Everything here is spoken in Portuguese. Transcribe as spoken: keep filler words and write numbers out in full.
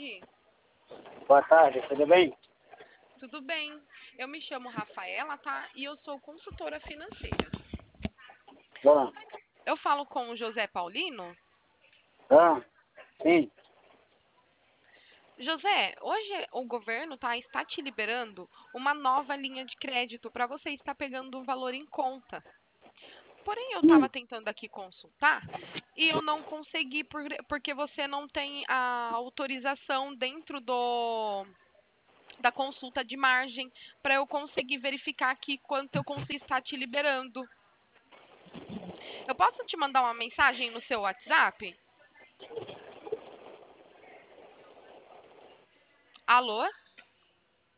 tarde. Boa tarde, tudo bem? Tudo bem? Eu me chamo Rafaela, tá? E eu sou consultora financeira. Bom, Eu falo com o José Paulino. ah, sim, José, hoje o governo tá, está te liberando uma nova linha de crédito para você estar pegando o valor em conta. Porém, eu estava hum, tentando aqui consultar e eu não consegui por- porque você não tem a autorização dentro do da consulta de margem para eu conseguir verificar aqui quanto eu consigo estar te liberando. Eu posso te mandar uma mensagem no seu WhatsApp? Alô?